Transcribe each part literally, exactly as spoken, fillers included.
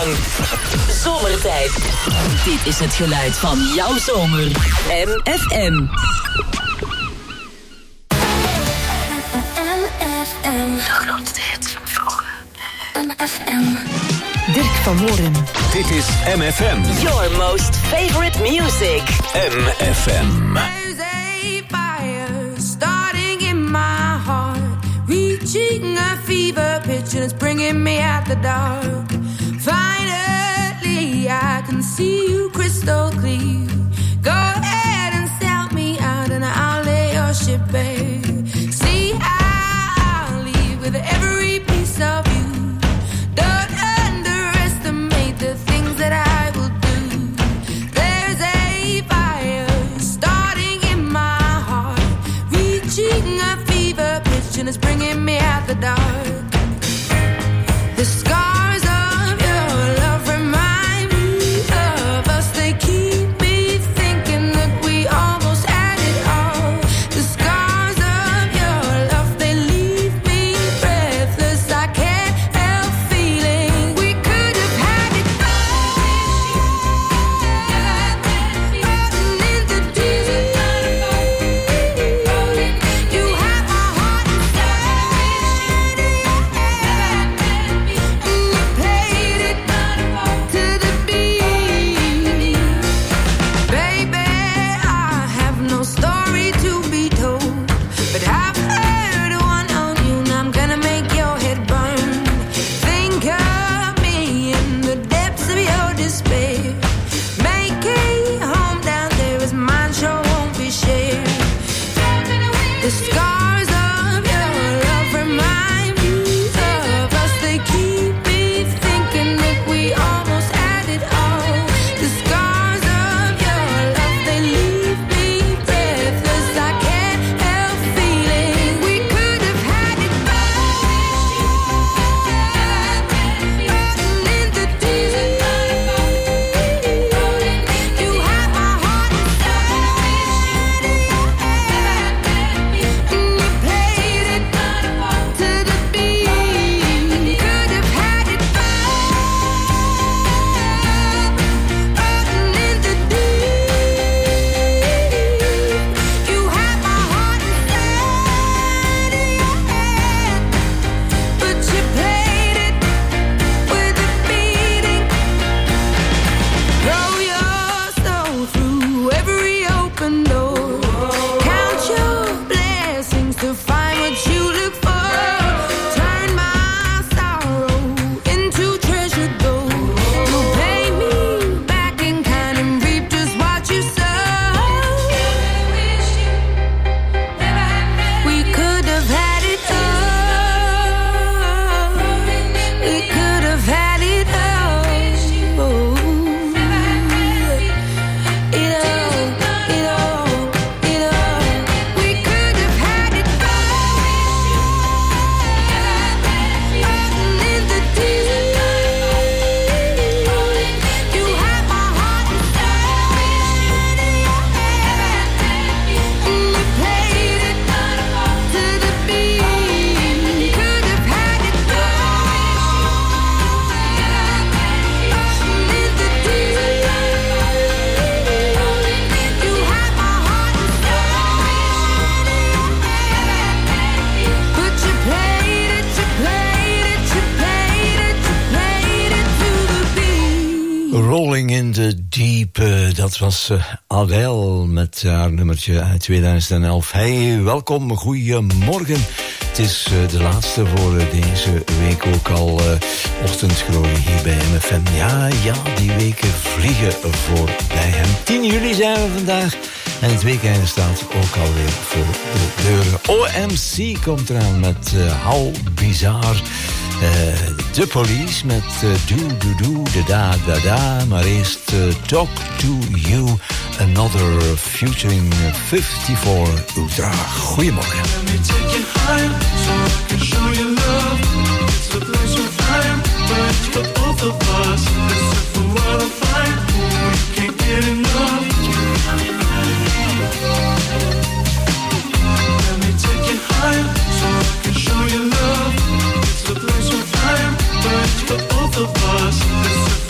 lang. Zomertijd. Dit is het geluid van jouw zomer. M F M. M F M. De grootste hits van vroeger. M F M. Dirk van Moren. Dit is M F M. Your most favorite music. M F M. There's a fire starting in my heart, reaching a fever pitch and it's bringing me out the dark. Finally, I can see you crystal clear. Go ahead and sell me out and I'll lay your ship bare. See, I'll leave with every piece of you. Don't underestimate the things that I will do. There's a fire starting in my heart, reaching a fever pitch and it's bringing me out the dark. The scars of your love remind me of us. They keep me thinking that we almost had it all. The scars of your love, they leave me breathless. I can't help feeling we could have had it all. In the deep, you have my heart inside. And you played it to the beat. Baby, I have no story to be told, but I've heard one on you and I'm gonna make your head burn. Think of me in the depths of your despair. Make a home down there as mine sure won't be shared. The scars of your love remind me of us. They keep me thinking that we almost had it all. The scars of your love, they leave me breathless. I can't help feeling we could have had it all. In the deep, you have my heart inside. And you played it to the beat. Could have had it all. In the deep, you have my heart inside of your hand, but you played it with a beating. Throw your soul through every open door. Count your blessings to find what you look for. Turn my sorrow into treasure gold. You pay me back in kind and reap just what you sow. We could have had it all. We could have had it all. It all, it all, it all. We could have had it all. In the deep, you have my heart inside. And you played it to the beat. Could have had it all. In the deep, you have my heart inside. But you played it, you played it, you played it, you played it to the beat. Rolling in the Deep, uh, dat was uh, Adele met haar nummertje uit tweeduizend elf. Hey, welkom, goeiemorgen. Het is uh, de laatste voor uh, deze week ook al uh, ochtendglorie hier bij M F M. Ja, ja, die weken vliegen voorbij hem. tien juli zijn we vandaag en het weekend staat ook alweer voor de deuren. O M C komt eraan met uh, How Bizarre. Uh, de Police met uh, Do Do Do Da Da Da Da. Maar eerst uh, Talk To You, Another featuring fifty-four Ultra. Goedemorgen. Let me take you higher, so I can show you love. It's a place of fire, but it's for both of us. Let's set the world on fire, we can't get enough. Let me take you higher, so I can show you love. It's a place of fire, but it's for both of us. Let's set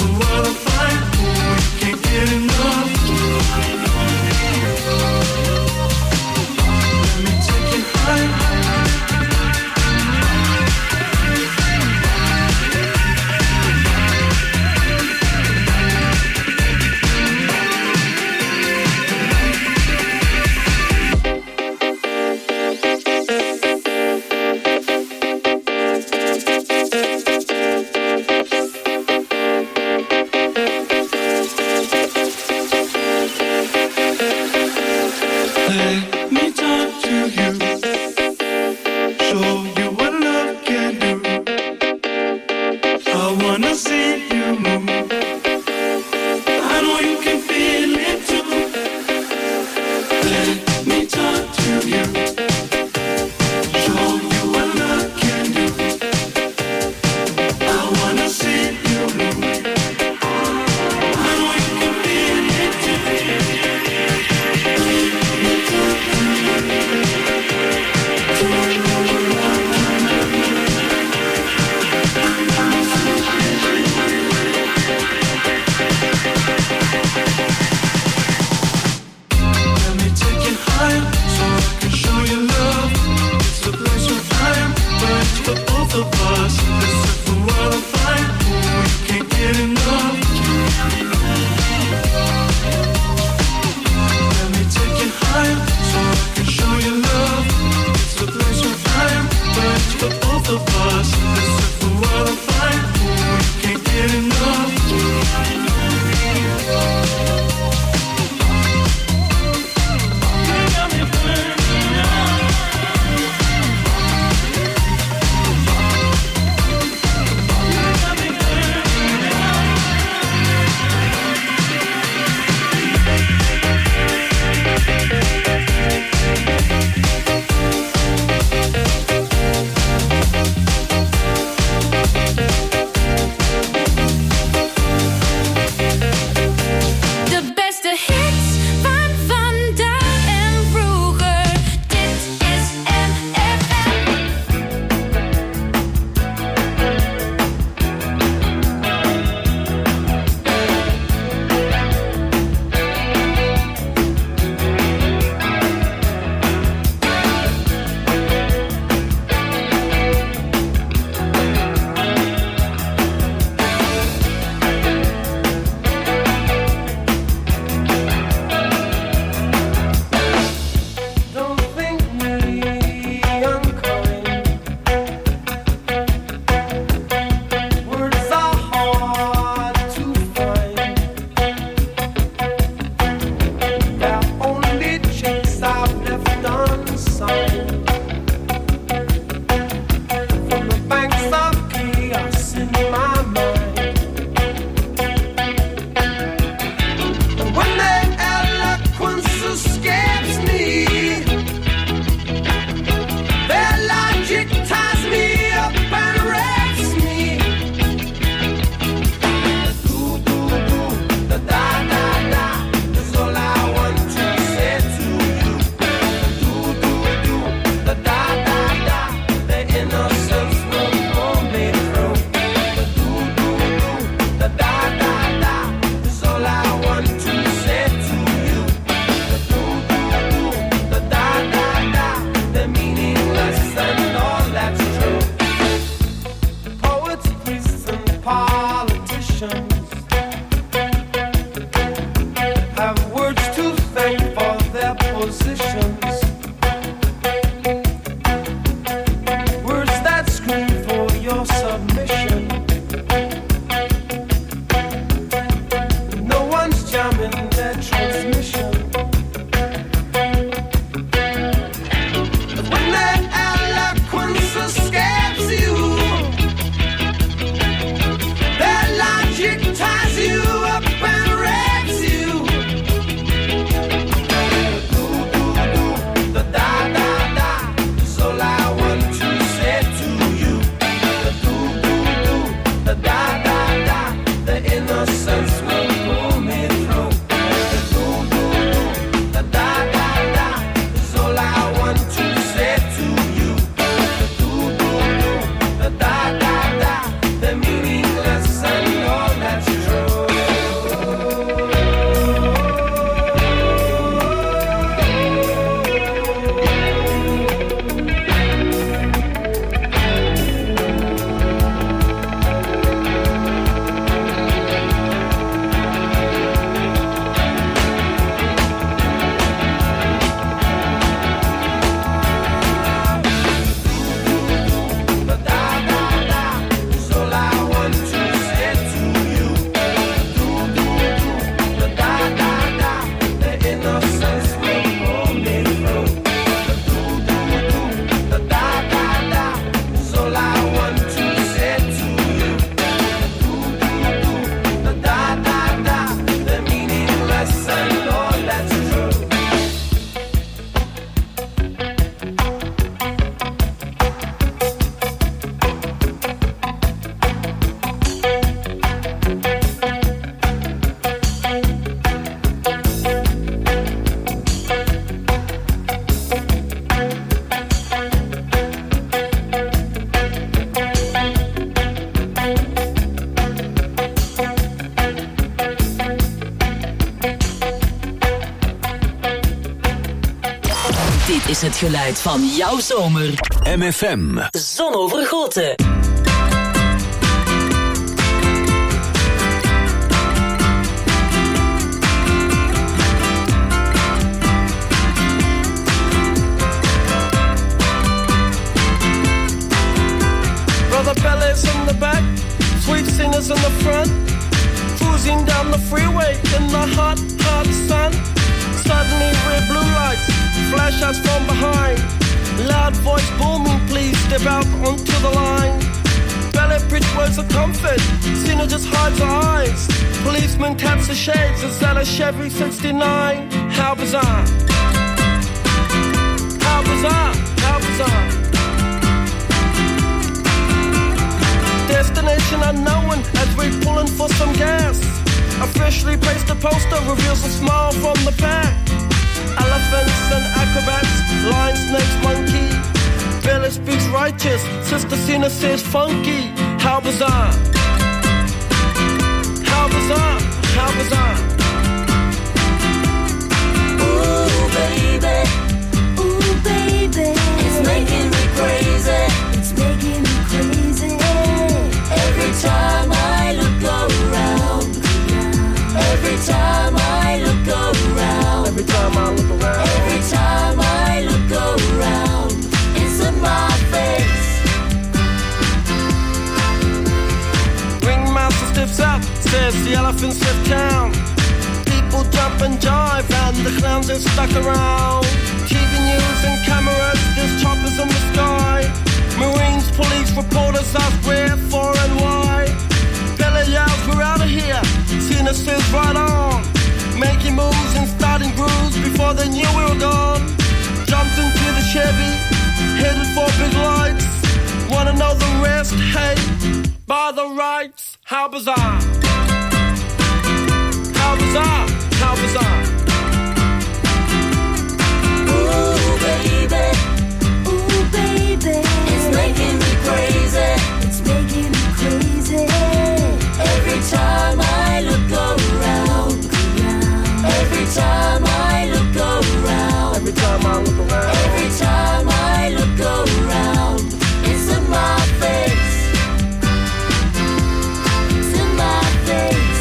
us. Except for what I find, ooh, you can't get enough. is het geluid van jouw zomer. M F M. Zon over Goten. bellies in the back, sweet singers in the front, cruising down the freeway in the hot, hot sun. Suddenly red blue lights flash us from behind. Loud voice booming, please step out onto the line. Ballet bridge words of comfort, Cena just hides her eyes. Policeman taps the shades, is that a Chevy sixty-nine? How bizarre. How bizarre, how bizarre. Destination unknown as we're pulling for some gas. A freshly pasted poster reveals a smile from the back. Elephants and acrobats, lion, snakes, monkey. Billy speaks righteous, Sister Cena says funky. How bizarre. How bizarre, how bizarre. Ooh, baby. Ooh, baby. It's making me crazy. It's making me crazy. Every time I look around. Every time I look around. Every time I look around. Every time I look around. It's in my face. Ringmaster stiffs up, says the elephants left town. People jump and jive and the clowns are stuck around. T V news and cameras, there's choppers in the sky. Marines, police, reporters ask where, for and why. Billy yells, we're out of here. Cena says right on. Making moves and starting grooves before they knew we were gone. Jumped into the Chevy, headed for big lights. Wanna know the rest? Hey, by the rights. How bizarre. How bizarre, how bizarre. Ooh, baby. Ooh, baby. It's making me crazy. It's making me crazy. Every time I look around. Every time I look around. Every time I look around. Every time I look around. It's in my face. It's in my face.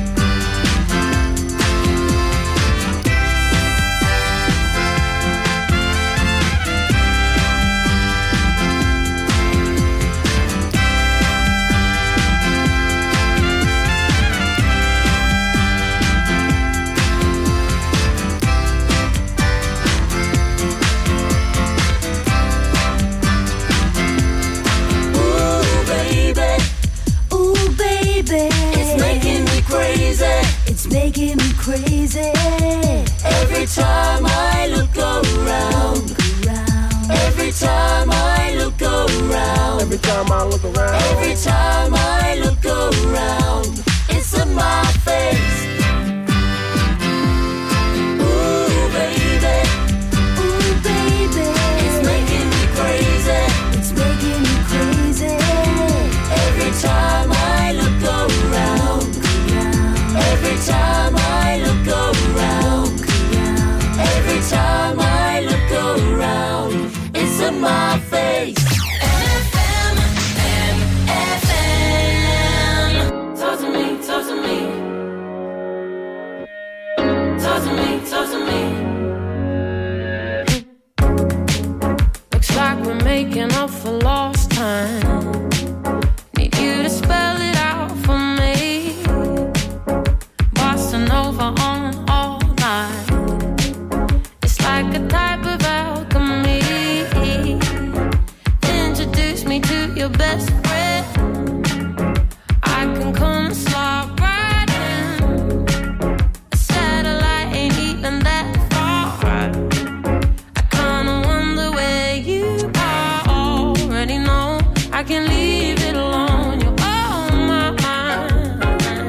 It's making me crazy. Every time I look around. Every time I look around. Every time I look around. Every time I look around. It's in my face. Ooh, baby. Ooh, baby. It's making me crazy. It's making me crazy. Every time I look around. Every time I look around. Every time I look around. It's in my face. F M, F M. Talk to me, talk to me. Talk to me, talk to me. Looks like we're making up for lost time. Need you to spell it out for me. Bossa Nova on all night. It's like a type of alchemy. Introduce me to your best friend. I can come and slide right in. A satellite ain't even that far. I kinda wonder where you are. Already know I can leave it alone. You're on my mind.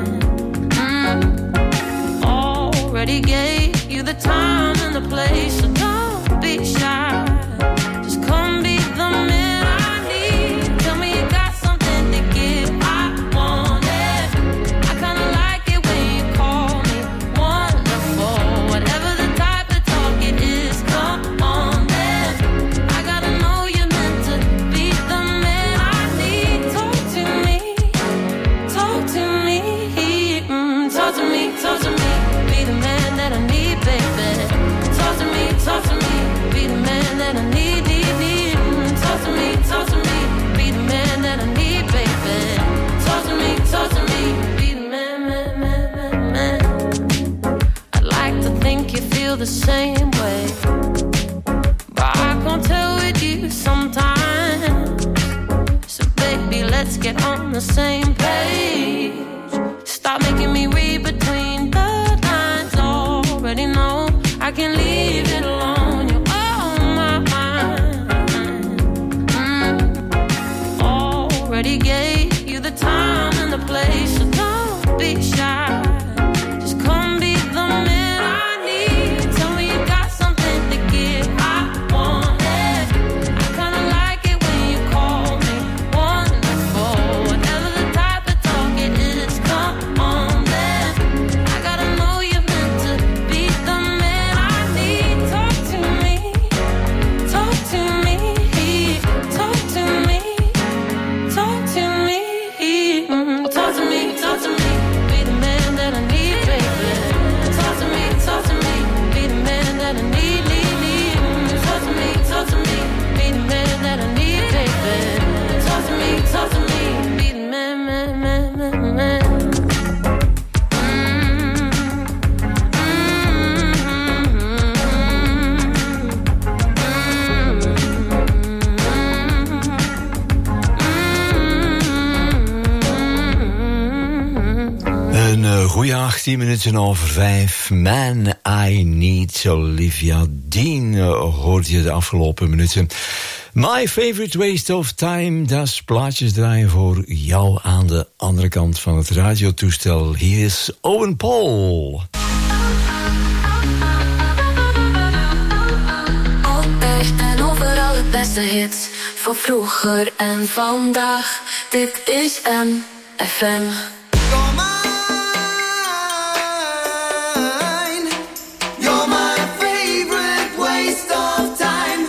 Mm. Already gave you the time and the place, so don't be shy. Just come be the man I need. Tell me you got something to give. I want it. I kinda like it when you call me wonderful. Whatever the type of talk it is, come on then. I gotta know you're meant to be the man I need. Talk to me, talk to me, mm, talk to me, talk to me. Be the man that I need, baby. Talk to me, same way. But I can't tell with you sometimes. So baby, let's get on the same page. Stop making me read between the lines. Already know I can leave it alone. You're on my mind. Mm. Already gave you the time and the place, so don't be shy. Just come be the man I need. Tell me you got something to give. I want it. I kinda like it when you call me wonderful. Whatever the type of talk it is, come on then. I gotta know you're meant to be the man I need. Talk to me, talk to me, talk to me, talk to me, mm, talk to me, talk to me. Be the man that I need, baby. Talk to me, talk to me. Be the man that I need, need, need. Mm, talk to me, talk to me. Be the man that I need, baby. Talk to me, talk to me. Be the man, man, man, man, man. Een uh, goeie achttien minuten over vijf. Man, I Need Olivia Dean uh, hoorde je de afgelopen minuten. My Favorite Waste of Time, dat is plaatjes draaien voor jou aan de andere kant van het radiotoestel. Hier is Owen Paul. Altijd en overal het beste hits. Van vroeger en vandaag. Dit is M F M. You're my favorite waste of time.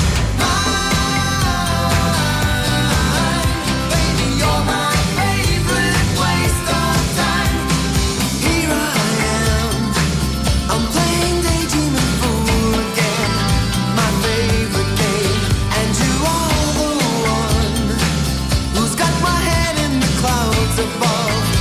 Baby, you're my favorite waste of time. Here I am, I'm playing daydreaming fool again. My favorite game, and you are the one who's got my head in the clouds above.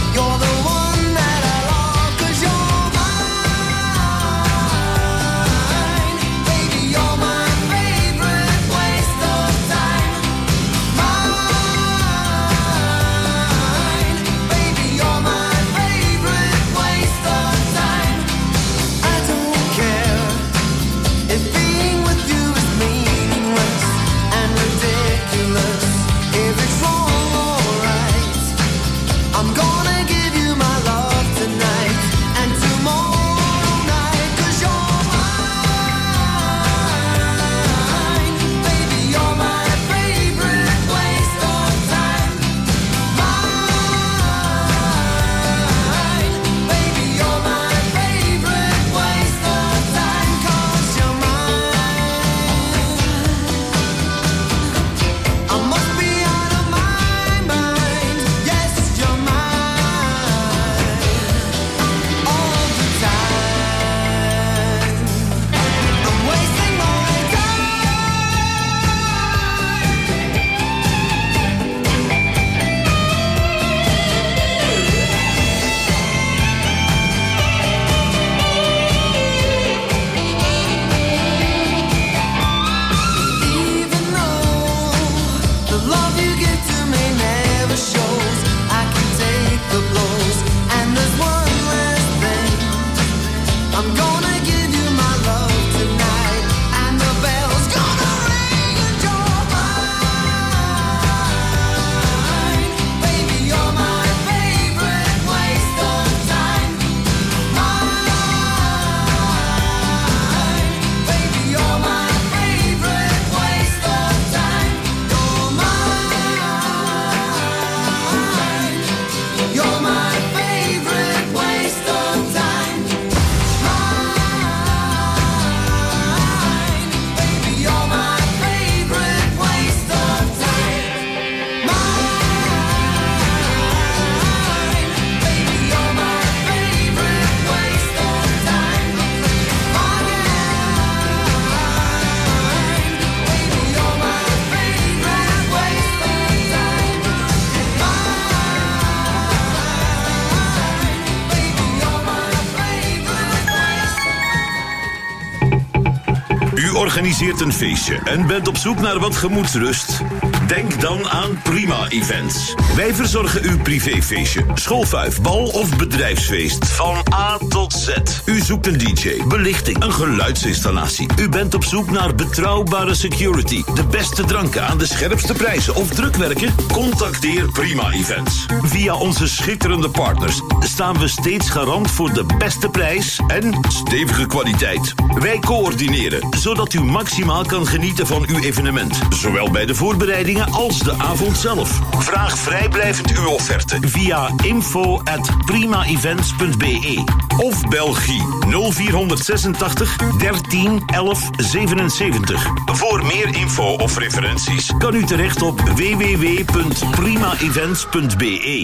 organiseert een feestje en bent op zoek naar wat gemoedsrust? Denk dan aan Prima Events. Wij verzorgen uw privéfeestje, schoolfuif, bal of bedrijfsfeest. Van A tot Z. U zoekt een D J, belichting, een geluidsinstallatie. U bent op zoek naar betrouwbare security, de beste dranken aan de scherpste prijzen of drukwerken? Contacteer Prima Events. Via onze schitterende partners staan we steeds garant voor de beste prijs en stevige kwaliteit. Wij coördineren, zodat u maximaal kan genieten van uw evenement. Zowel bij de voorbereidingen als de avond zelf. Vraag vrijblijvend uw offerte via info at primaevents punt b e of Belgie nul vier zesentachtig dertien elf zevenenzeventig. Voor meer info of referenties kan u terecht op w w w punt primaevents punt b e.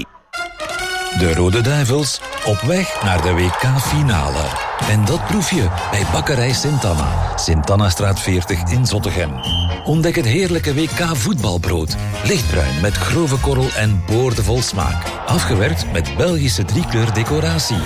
De Rode Duivels op weg naar de W K-finale. En dat proef je bij Bakkerij Sint-Anna. Sint-Anna-straat veertig in Zottegem. Ontdek het heerlijke W K-voetbalbrood. Lichtbruin met grove korrel en boordevol smaak. Afgewerkt met Belgische driekleur decoratie.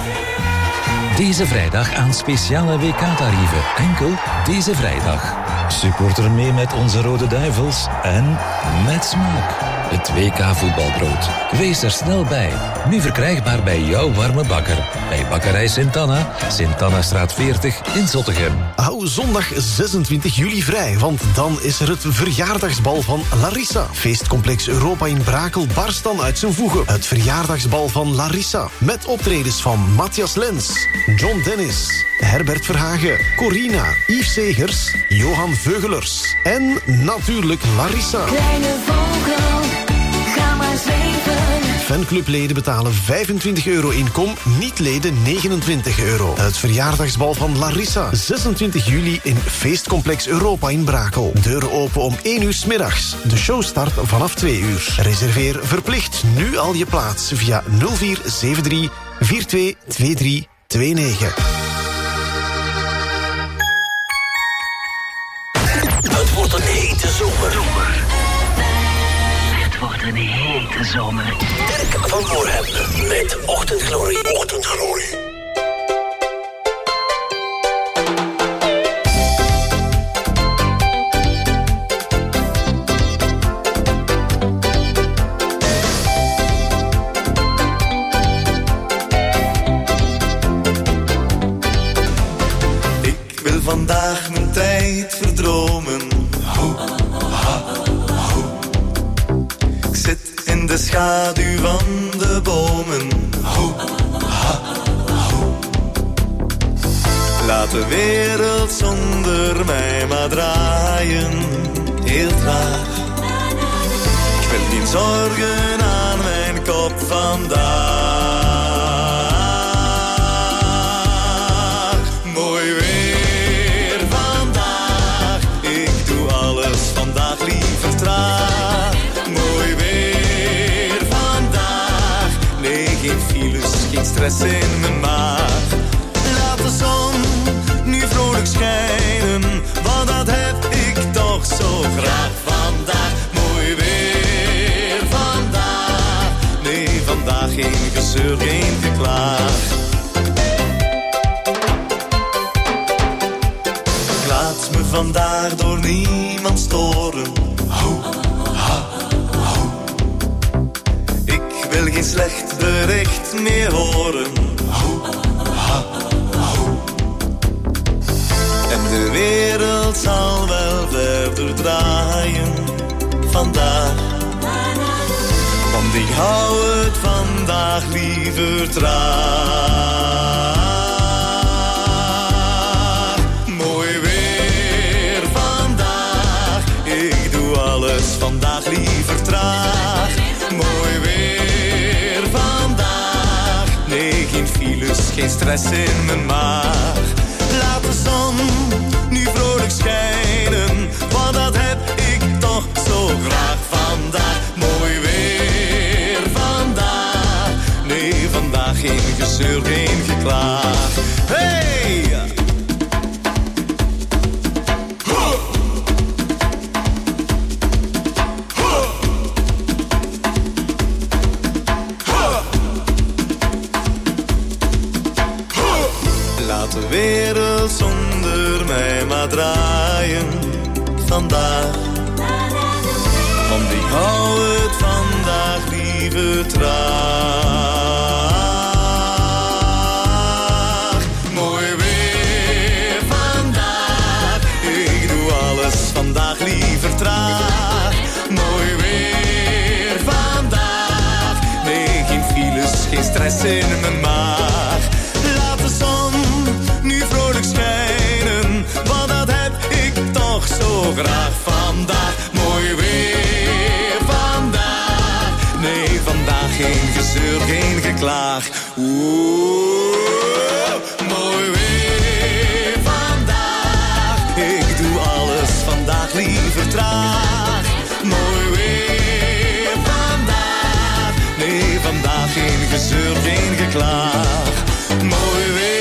Deze vrijdag aan speciale W K-tarieven. Enkel deze vrijdag. Supporter mee met onze Rode Duivels en met smaak. Het W K-voetbalbrood. Wees er snel bij. Nu verkrijgbaar bij jouw warme bakker. Bij Bakkerij Sint-Anna, Sint-Anna-straat veertig in Zottegem. Hou zondag zesentwintig juli vrij, want dan is er het verjaardagsbal van Larissa. Feestcomplex Europa in Brakel barst dan uit zijn voegen. Het verjaardagsbal van Larissa. Met optredens van Matthias Lens, John Dennis, Herbert Verhagen, Corina, Yves Segers, Johan Veugelers en natuurlijk Larissa. Kleine vogel, ga maar zweven. Fanclubleden betalen vijfentwintig euro inkom, niet-leden negenentwintig euro. Het verjaardagsbal van Larissa, zesentwintig juli in Feestcomplex Europa in Brakel. Deuren open om één uur 's middags. De show start vanaf twee uur. Reserveer verplicht nu al je plaats via nul vier zeven drie vier twee twee drie twee negen. Het wordt een hete zomer. Het wordt een hete zomer. Dirk van Voorhemden met Ochtendglorie. Ochtendglorie. Ik wil vandaag mijn tijd verdromen. Ho, ha, ho. Ik zit in de schaduw van de bomen. Ho, ha, ho. Laat de wereld zonder mij maar draaien. Heel traag. Ik wil geen zorgen aan mijn kop vandaag. Mooi weer vandaag. Ik doe alles vandaag liever traag. Mooi weer vandaag. Nee, geen files, geen stress in mijn maag. Laat de zon nu vrolijk schijnen, want dat heb ik toch zo graag vandaag. Mooi weer vandaag. Nee, vandaag geen gezeur, geen geklaag. Ik laat me vandaag door niemand storen. Ho, ha, ho. Ik wil geen slecht bericht meer horen. Ho, ha, ho. En de wereld zal wel verder draaien vandaag. Want ik hou het vandaag liever traag. Mooi weer vandaag. Ik doe alles vandaag liever traag. Mooi weer vandaag. Nee, geen files, geen stress in mijn maag. Laat de zon nu vrolijk schijnen, want dat heb ik toch zo graag vandaag. Mooi weer vandaag. Nee, vandaag geen gezeur, geen geklaag. Hey! Ho! Ho! Ho! Ho! Laat de wereld zonder mij maar draaien. draaien vandaag. Want ik hou het vandaag liever traag. Mooi weer vandaag, ik doe alles vandaag liever traag. Mooi weer vandaag, nee geen files, geen stress in mijn maag. Laat de zon nu vrolijk schijnen, want dat heb ik toch zo graag vandaag. Mooi weer vandaag, nee vandaag geen gezeur, geen geklaag. Oeh, mooi weer vandaag, ik doe alles vandaag liever traag. Mooi weer vandaag, nee vandaag geen gezeur, geen geklaag. Mooi weer.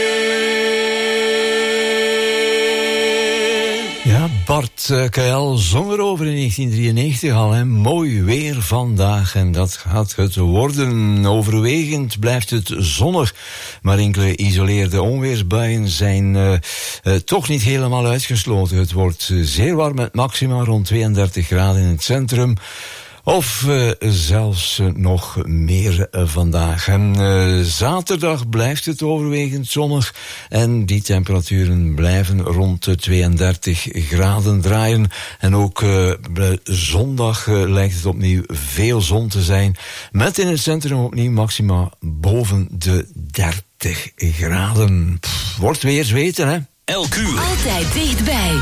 Ja, Bart uh, K L zong erover in negentien drieënnegentig al. Hè. Mooi weer vandaag en dat gaat het worden. Overwegend blijft het zonnig, maar enkele geïsoleerde onweersbuien zijn uh, uh, toch niet helemaal uitgesloten. Het wordt uh, zeer warm met maxima rond tweeëndertig graden in het centrum. Of uh, zelfs uh, nog meer uh, vandaag. En uh, zaterdag blijft het overwegend zonnig. En die temperaturen blijven rond de tweeëndertig graden draaien. En ook uh, zondag uh, lijkt het opnieuw veel zon te zijn. Met in het centrum opnieuw maxima boven de dertig graden. Pff, wordt weer zweten, hè? Elk uur. Altijd dichtbij.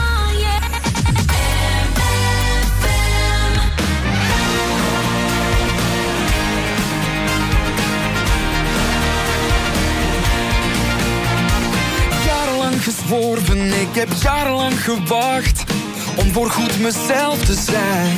Gezworven, ik heb jarenlang gewacht om voorgoed mezelf te zijn.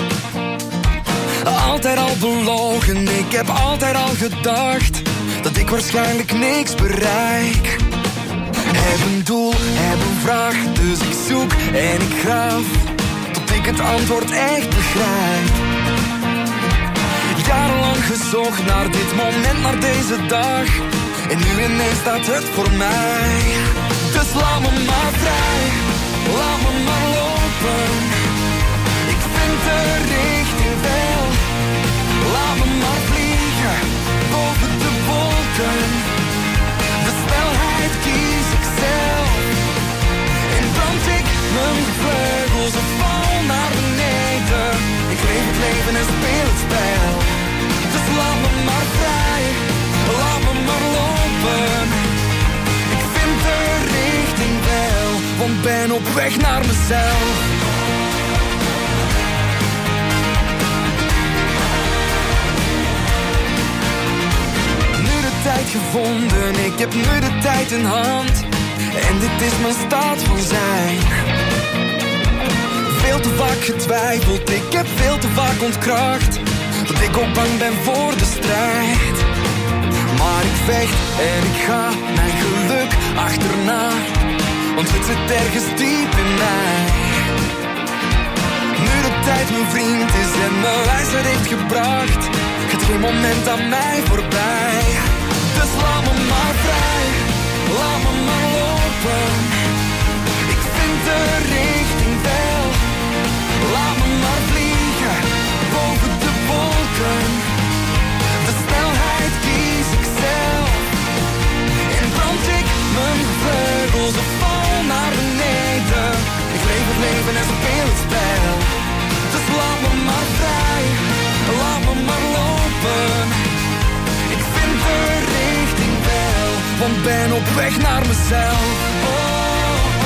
Altijd al belogen, ik heb altijd al gedacht dat ik waarschijnlijk niks bereik. Heb een doel, heb een vraag, dus ik zoek en ik graaf tot ik het antwoord echt begrijp. Jarenlang gezocht naar dit moment, naar deze dag, en nu ineens staat het voor mij. Dus laat me maar vrij, laat me maar lopen. Ik vind de richting wel. Laat me maar vliegen, boven de wolken. De snelheid kies ik zelf. En brand ik mijn vleugels en val naar beneden. Ik leef het leven en speel het spel. Dus laat me maar vrij, laat me maar lopen. Want ben op weg naar mezelf. Nu de tijd gevonden, ik heb nu de tijd in hand. En dit is mijn staat van zijn. Veel te vaak getwijfeld, ik heb veel te vaak ontkracht dat ik ook bang ben voor de strijd. Maar ik vecht en ik ga mijn geluk achterna, want het zit ergens diep in mij. Nu de tijd mijn vriend is en me wijsheid heeft gebracht, gaat geen moment aan mij voorbij. Dus laat me maar vrij, laat me maar lopen. Ik vind de richting wel. Laat me maar vliegen, boven de wolken. De snelheid kies ik zelf. En brand ik mijn vleugels en val naar beneden. Ik leef het leven en speel het spel. Dus laat me maar vrij, laat me maar lopen. Ik vind de richting wel, want ben op weg naar mezelf. Oh, oh,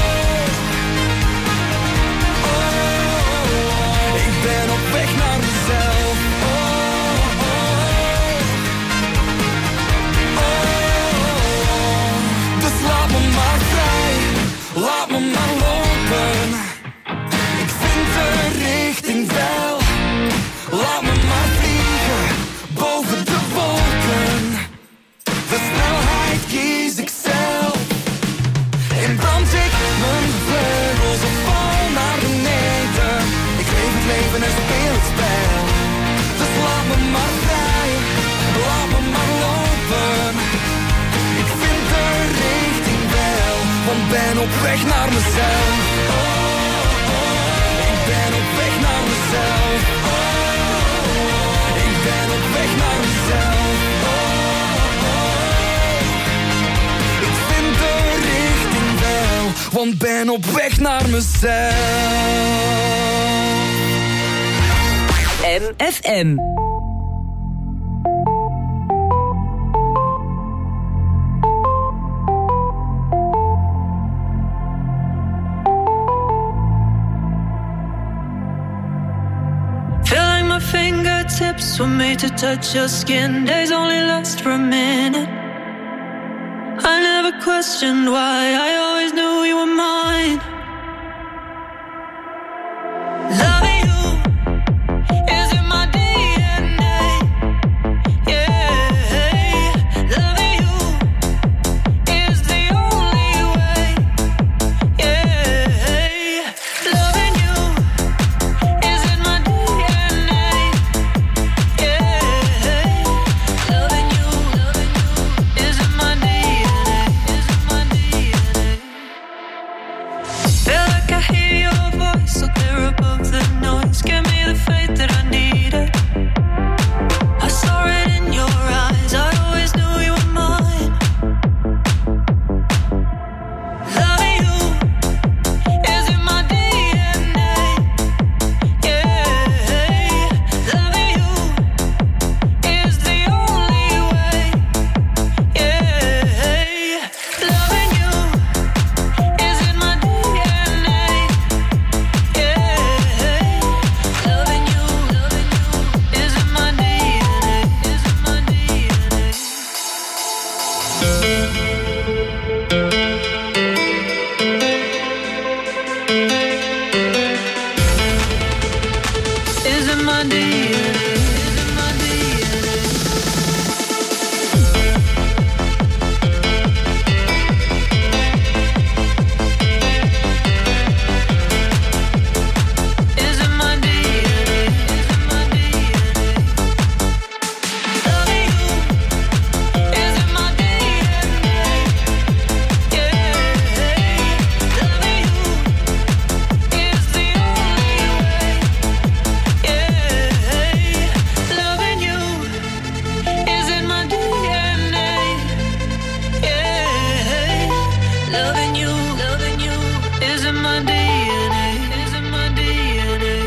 oh, oh. Ik ben op weg naar mezelf. Oh, oh, oh. Dus laat me maar vrij, laat me maar lopen. Ik vind de richting wel. Laat me maar vliegen, boven de wolken. De snelheid kies ik zelf. op weg naar mezelf. Ik ben op weg naar mezelf. Ik ben op weg naar mezelf. Ik vind de richting wel, want ben op weg naar mezelf. M F M. Feeling my fingertips were made to touch your skin. Days only last for a minute. I never questioned why, I always knew you were mine. Loving you is in my D N A. Yeah, loving you is the only way. Yeah, loving you is in my D N A. Yeah, loving you, loving you is in my D N A. Is in my D N A. Feel like I hear your voice so clear above the noise. Give me the faith that I needed. I saw it in your eyes. I always knew you were mine. Loving you is in my D N A. Yeah, loving you is the only way. Yeah, loving you is in my D N A. Yeah, loving you, loving you is in my D N A. Is in my D N A. Is in my D N A. Is in my D N A. Is in my D N A. Is in my D N A. Loving you is in my D N A. Yeah, loving you is the only way. Yeah, loving you is in my D N A. Yeah, loving you, loving you is in my D N A. Is in my D N A.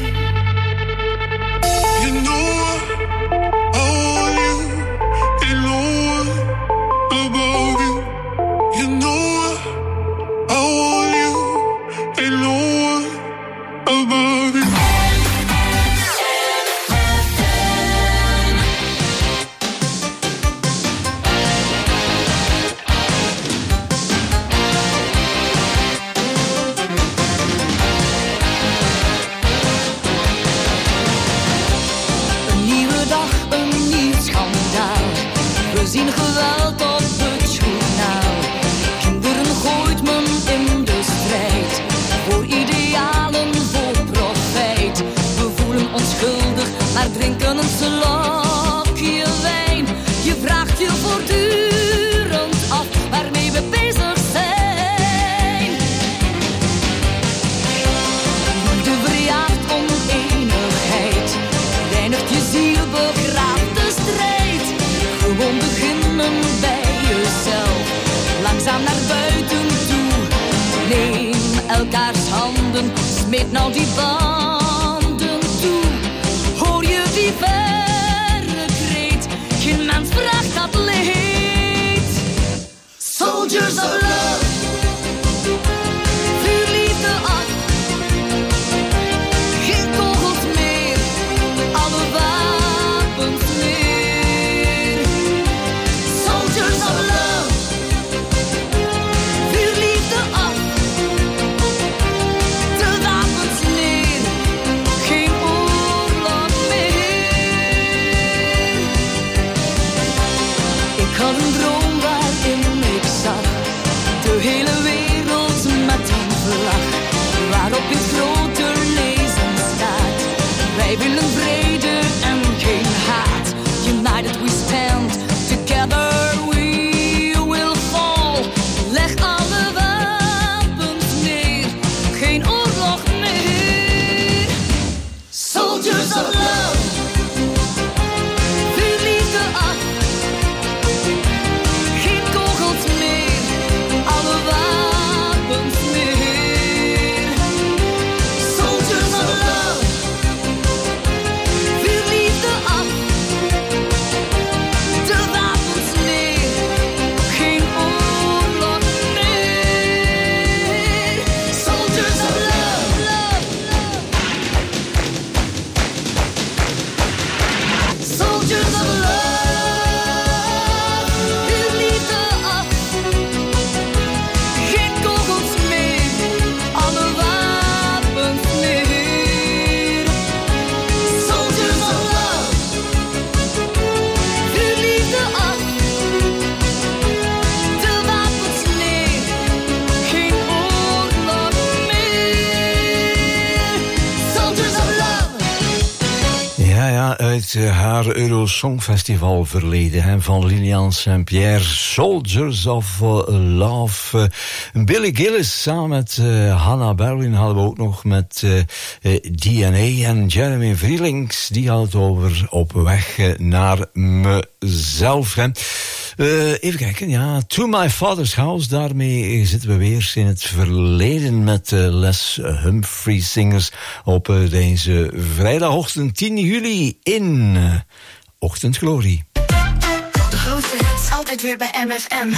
You know I want you. You know about you. You know I want you. You know about you. Een nieuwe dag, een nieuw schandaal. We zien geweld op het journaal. Kinderen gooit men in de strijd. Voor idealen, voor profijt. We voelen ons schuldig, maar drinken een slokje wijn. Je vraagt je voortdurend af waarmee we bezig zijn. Liefde verjaagt oneenigheid. Reinigt je ziel, begraaft de strijd. Gewoon beginnen bij jezelf. Langzaam naar buiten toe. Neem elkaars handen. Smeet nou die banden toe. Hoor je die verre kreet? Geen mens vraagt dat leed. Soldiers of love. Vuur liefde af. Geen kogels meer. Alle wapens neer. Soldiers of love. Vuur liefde af. De wapens neer. uit uh, haar Eurosongfestival verleden. Hè, van Lilian Saint-Pierre, Soldiers of uh, Love. Uh, Billy Gillis samen met uh, Hannah Berwin hadden we ook nog met uh, uh, D N A. En Jeremy Vrielings, die had het over Op weg uh, naar mezelf. Hè. Uh, even kijken, ja. To My Father's House, daarmee zitten we weer in het verleden met uh, Les Humphries Singers op uh, deze vrijdagochtend tien juli in uh, Ochtendglorie. De grootste hits altijd weer bij M F M.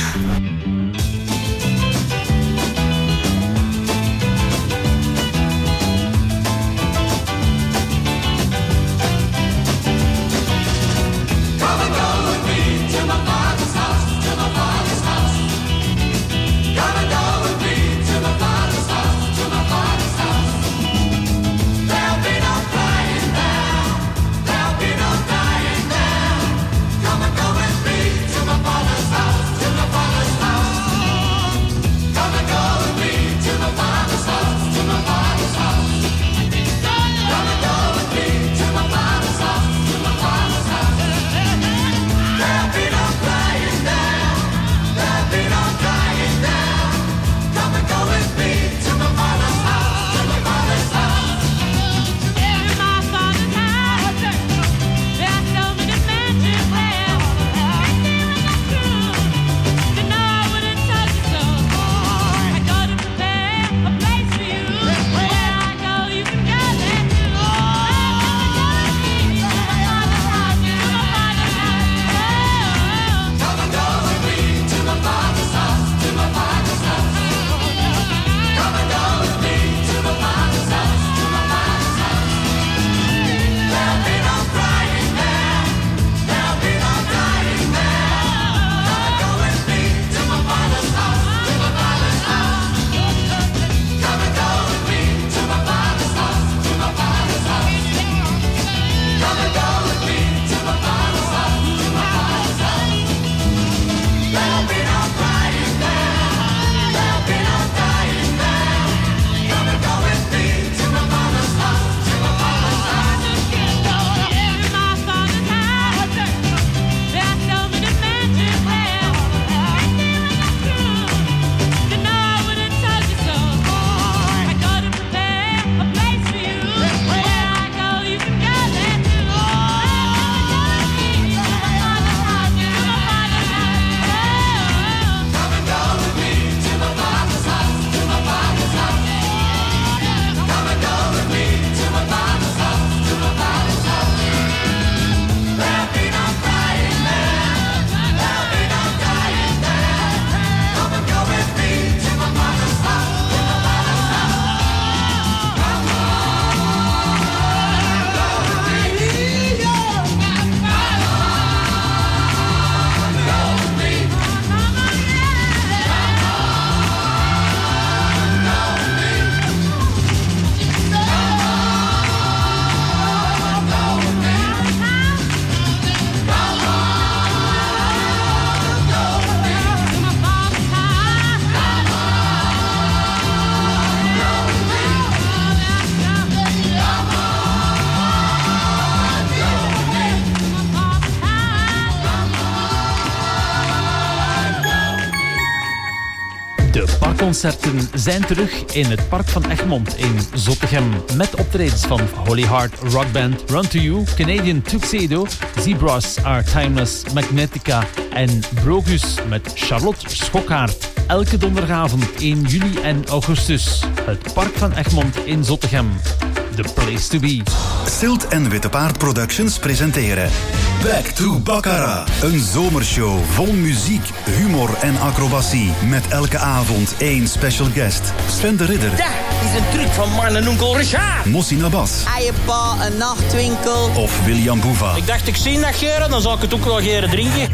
Concerten zijn terug in het Park van Egmond in Zottegem. Met optredens van Holy Heart Rock Band, Run to You, Canadian Tuxedo, Zebras Are Timeless, Magnetica en Brogus met Charlotte Schokkaert. Elke donderdagavond in juli en augustus. Het Park van Egmond in Zottegem. The place to be. Silt en Witte Paard Productions presenteren Back to Baccarat. Een zomershow vol muziek, humor en acrobatie. Met elke avond één special guest. Sven de Ridder. Dat is een truc van man en onkel Richard. Mossi Nabas. Eierpa, een nachtwinkel. Of William Boeva. Ik dacht, ik zie dat geren, dan zou ik het ook wel geren drinken.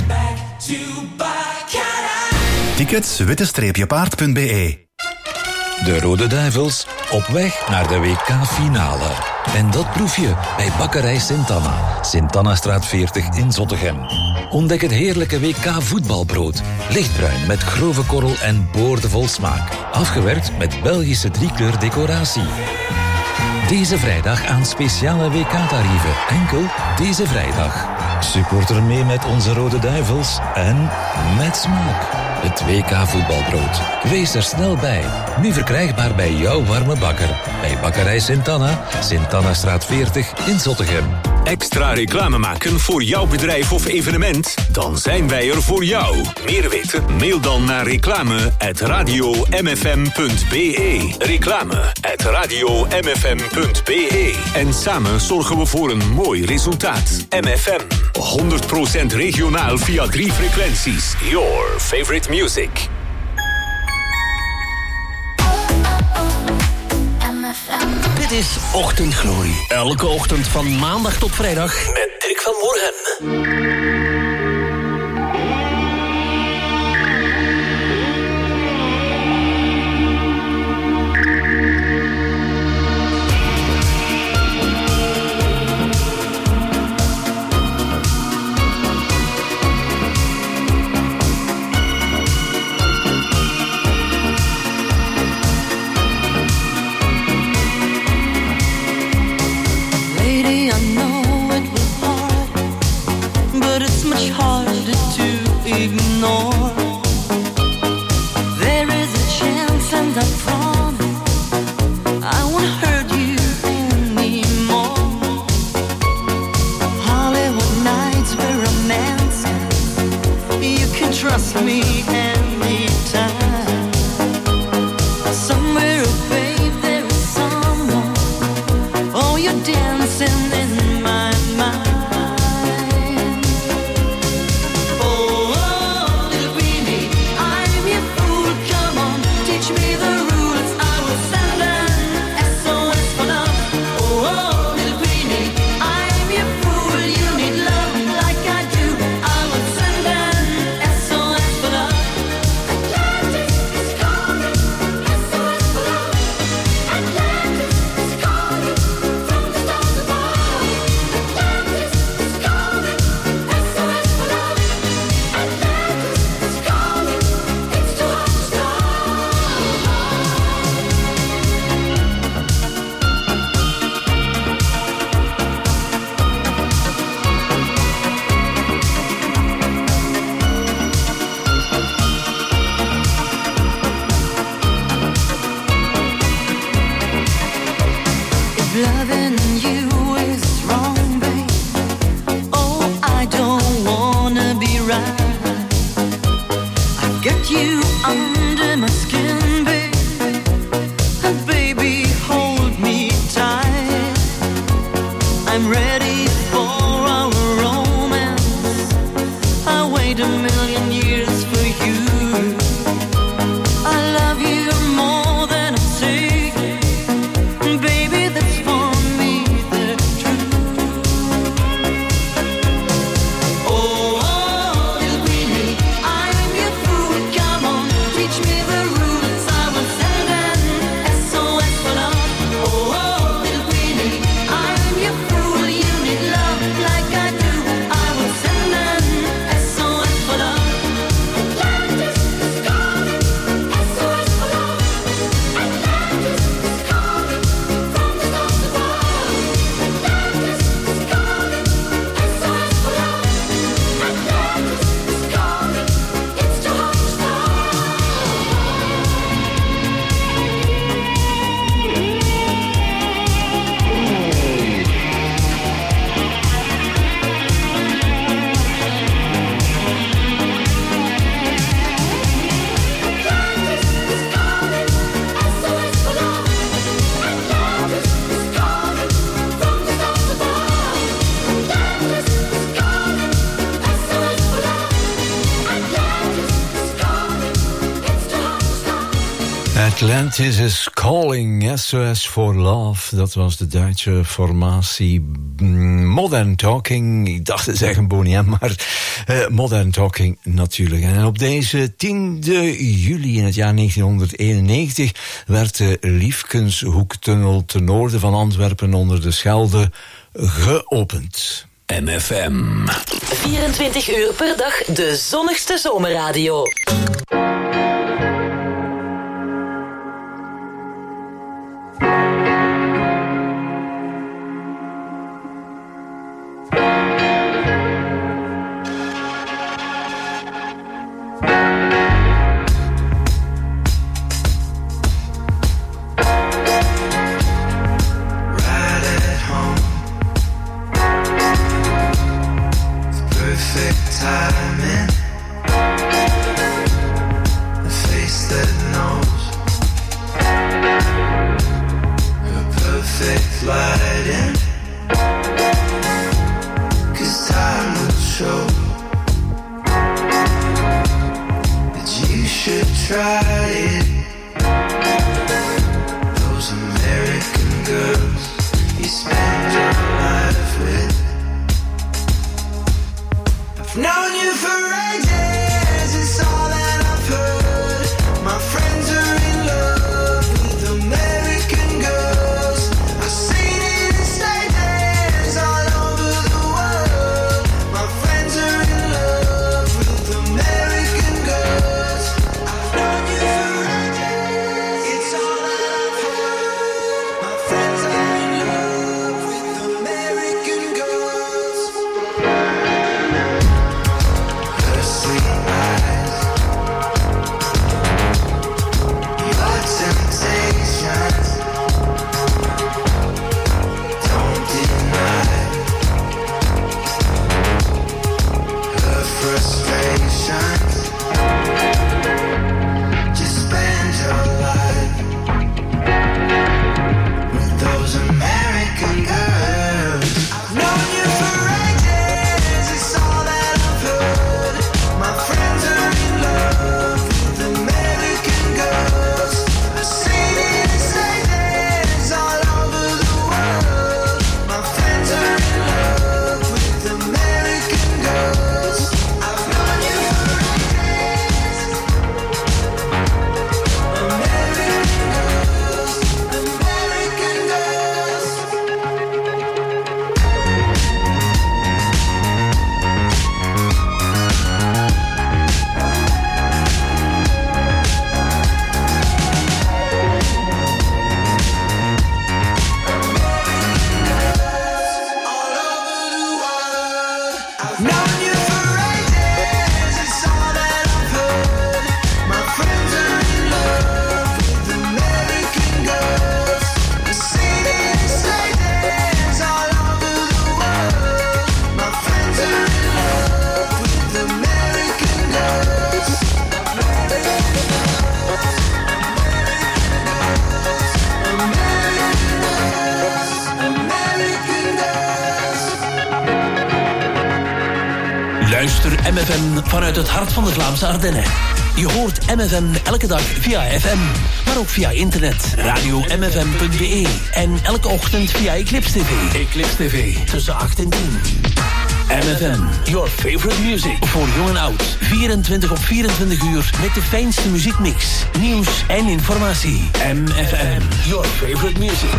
Tickets witte-paard punt b e. De Rode Duivels op weg naar de W K-finale. En dat proef je bij Bakkerij Sint-Anna. Sint-Annastraat veertig in Zottegem. Ontdek het heerlijke W K-voetbalbrood. Lichtbruin met grove korrel en boordevol smaak. Afgewerkt met Belgische driekleur decoratie. Deze vrijdag aan speciale W K-tarieven. Enkel deze vrijdag. Supporter mee met onze Rode Duivels en met smaak. Het W K voetbalbrood. Wees er snel bij. Nu verkrijgbaar bij jouw warme bakker. Bij Bakkerij Sint-Anna, Sint-Annastraat veertig in Zottegem. Extra reclame maken voor jouw bedrijf of evenement? Dan zijn wij er voor jou. Meer weten? Mail dan naar reclame at radio m f m punt b e. Reclame at radio m f m punt b e. En samen zorgen we voor een mooi resultaat. M F M. honderd procent regionaal via drie frequenties. Your favorite music. Dit is Ochtendglorie. Elke ochtend van maandag tot vrijdag met Dirk van Morgen. Lady, I know it was hard, but it's much harder to ignore. There is a chance and I promise I won't hurt you anymore. Hollywood nights were romantic, you can trust me anytime. Somewhere, oh babe, there is someone. Oh, you're dancing in my mind. Oh, oh, little Queenie, I'm your fool. Come on, teach me the rules. I will send an S O S for love. Oh, oh, little Queenie, I'm your fool. You need love like I do. I will send an S O S for love. Atlantis is calling, S O S for love. Atlantis is calling from the stars above. Atlantis is calling, S O S for love. Atlantis is calling, it's too hard to stop. If loving you is wrong, babe, oh, I don't wanna be right. I've got you under my skin, babe, and baby, hold me tight. I'm ready for our romance. I wait a million years for you. I love you more than I say. Baby, that's for me the truth. Oh, oh, little Queenie, I'm your fool. Come on, teach me the rules. I will send an S O S for love. Oh, oh, little Queenie, I'm your fool. You need love like I do. I will send an S O S for love. Atlantis is calling, S O S for love. Atlantis is calling from the stars above. Atlantis is calling, S O S for love. Atlantis is calling, it's too hard to stop. Atlantis is calling, S O S for love. Dat was de Duitse formatie mm, Modern Talking. Ik dacht te zeggen Boney M, maar uh, Modern Talking natuurlijk. En op deze tiende juli in het jaar negentienhonderdeenennegentig werd de Liefkenshoektunnel ten noorden van Antwerpen onder de Schelde geopend. M F M. vierentwintig uur per dag de zonnigste zomerradio. perfect timing. A face that knows her perfect lighting. 'Cause time will show that you should try it. Those American girls you spend your life with. I've known you for ages, it's all that I've heard. My friends are in love with American girls. I've seen it in stages all over the world. My friends are in love with American girls. I've known you for ages, it's all that I've heard. My friends are in love with American girls. Her sweet eyes, your temptations, don't deny her frustrations. Just spend your life with those American girls. I've known you for ages, it's all that I've heard. My friends are in love with American girls. I've seen it in stages all over the world. My friends are in love with American girls. I've known you for ages. American girls, American girls. I've known you for ages, it's all that I've heard. My friends are in love with American girls. I've seen it in stages all over the world. My friends are in love with American girls. American girls, American girls. Luister M F M vanuit het hart van de Vlaamse Ardennen. Je hoort M F M elke dag via F M, maar ook via internet, radio m f m punt b e en elke ochtend via Eclipse T V. Eclipse T V, tussen acht en tien. M F M, your favorite music. Voor jong en oud, vierentwintig op vierentwintig uur met de fijnste muziekmix, nieuws en informatie. M F M, your favorite music.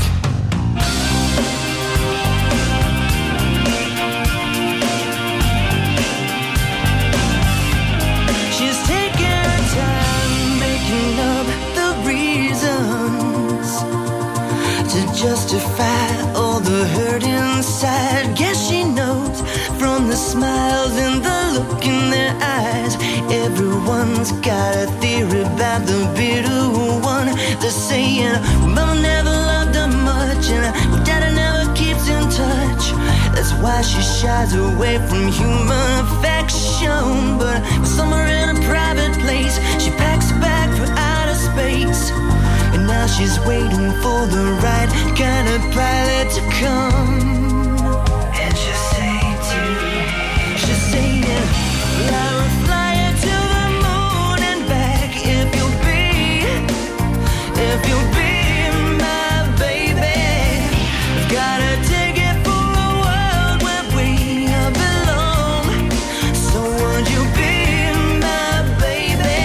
She's taking her time making up the reasons to justify all the hurt inside. Guess she knows from the smiles and the look in their eyes. Everyone's got a theory about the bitter one. They're saying, Mama never loved her much, and Daddy never keeps in touch. That's why she shies away from human affection. But somewhere in a private place, she packs a bag for outer space. And now she's waiting for the right kind of pilot to come. And she'll say to me, she'll say, I'll fly you to the moon and back if you'll be, if you'll be my baby. I've got a ticket for a world where we belong. So would you be my baby?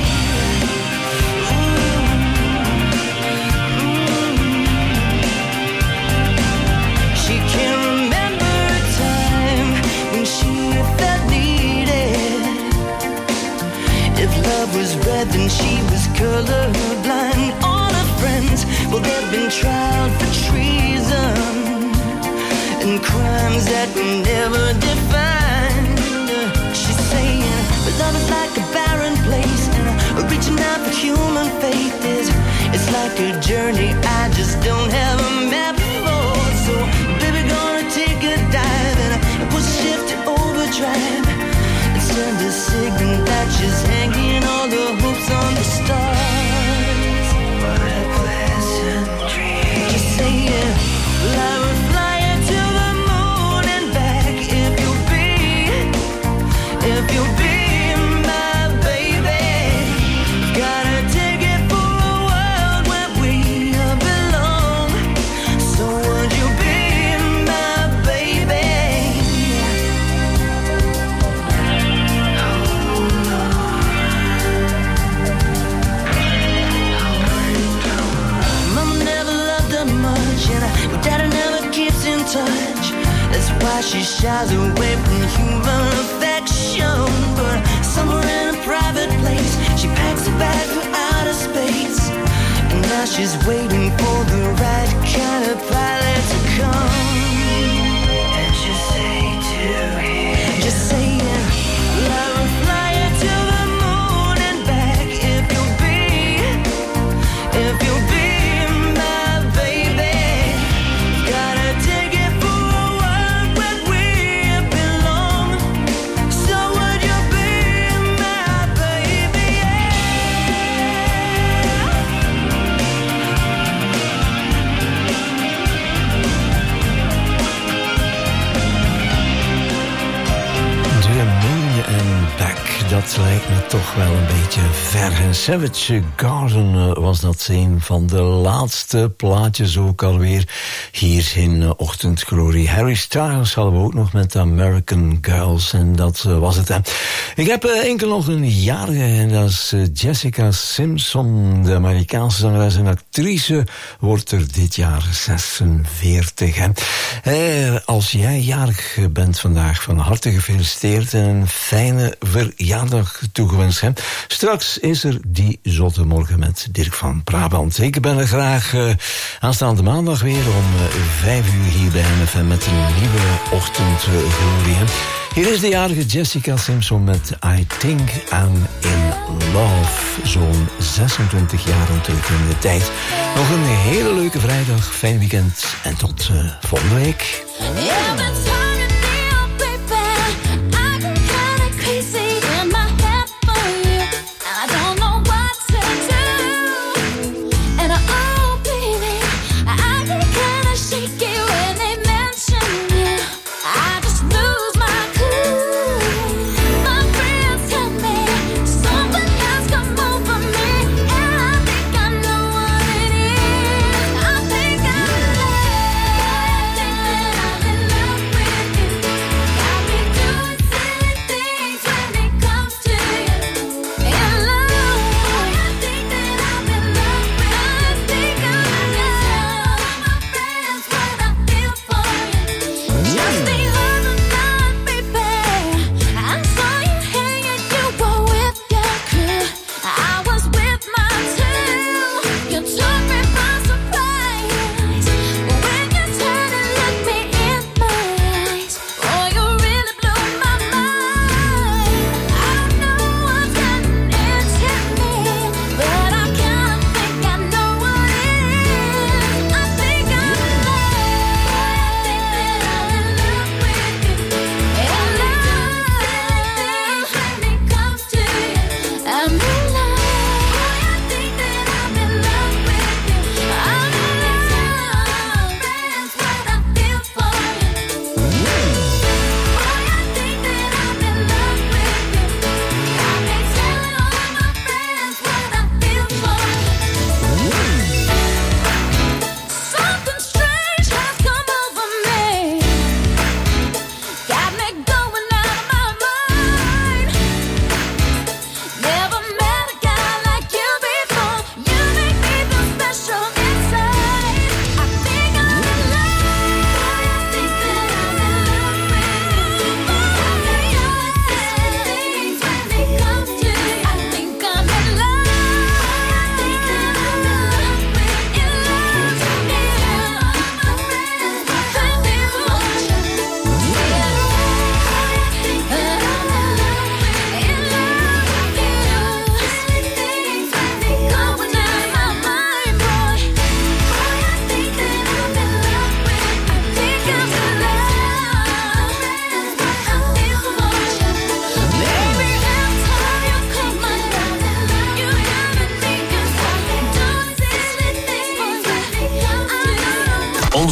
She can't remember a time when she felt needed. If love was red, then she was colorblind. All her friends, well, they've been tried for treason and crimes that we never defined. She's saying, but love is like a barren place, and reaching out for human faith is, it's like a journey I just don't have a map for. So, baby, gonna take a dive and push shift to overdrive. send a signal that she's hanging all the hopes on the stars. What a pleasant dream. Just saying, I will fly you to the moon and back if you'll be, if you'll be. Touch. That's why she shies away from human affection. But somewhere in a private place, she packs a bag for outer space. And now she's waiting for the right kind of pilot to come. And just say to him, just saying, I will fly you to the moon and back if you'll be, if you'll be. Dat lijkt me toch wel een beetje ver. En Savage Garden was dat een van de laatste plaatjes ook alweer hier in Ochtendglorie. Harry Styles hadden we ook nog met American Girls en dat was het. Ik heb enkel nog een jarige en dat is Jessica Simpson, de Amerikaanse zangeres en actrice, wordt er dit jaar zesenveertig. Eh, als jij jarig bent vandaag, van harte gefeliciteerd en een fijne verjaardag toegewenst. Hè. Straks is er die zotte morgen met Dirk van Brabant. Ik ben er graag uh, aanstaande maandag weer om uh, vijf uur hier bij M F M met een nieuwe ochtendglorie. Uh, Hier is de jarige Jessica Simpson met I Think I'm in Love. Zo'n zesentwintig jaar terug in de tijd. Nog een hele leuke vrijdag, fijn weekend en tot uh, volgende week. With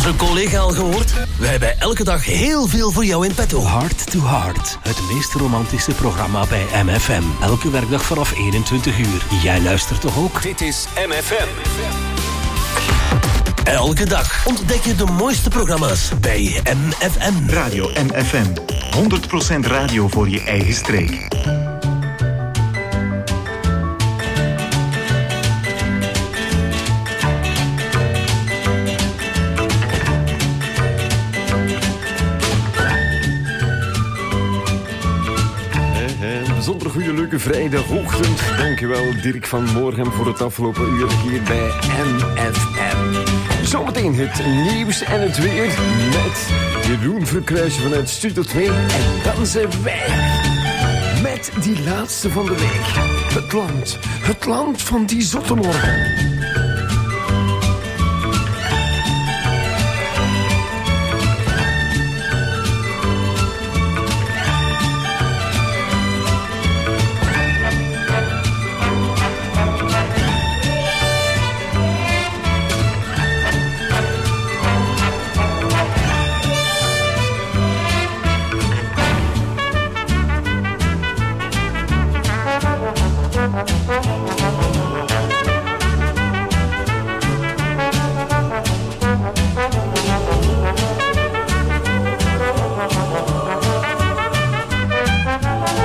onze collega al gehoord? Wij hebben elke dag heel veel voor jou in petto. Heart to Heart, het meest romantische programma bij M F M. Elke werkdag vanaf eenentwintig uur. Jij luistert toch ook? Dit is M F M. Elke dag ontdek je de mooiste programma's bij M F M. Radio M F M. honderd procent radio voor je eigen streek. Bijzonder goede leuke vrijdagochtend. Dankjewel Dirk van Moorhem voor het afgelopen uur hier bij M F M. Zometeen het nieuws en het weer met Jeroen Verkruijsen vanuit Studio twee. En dan zijn wij met die laatste van de week. Het land, het land van die zotte morgen.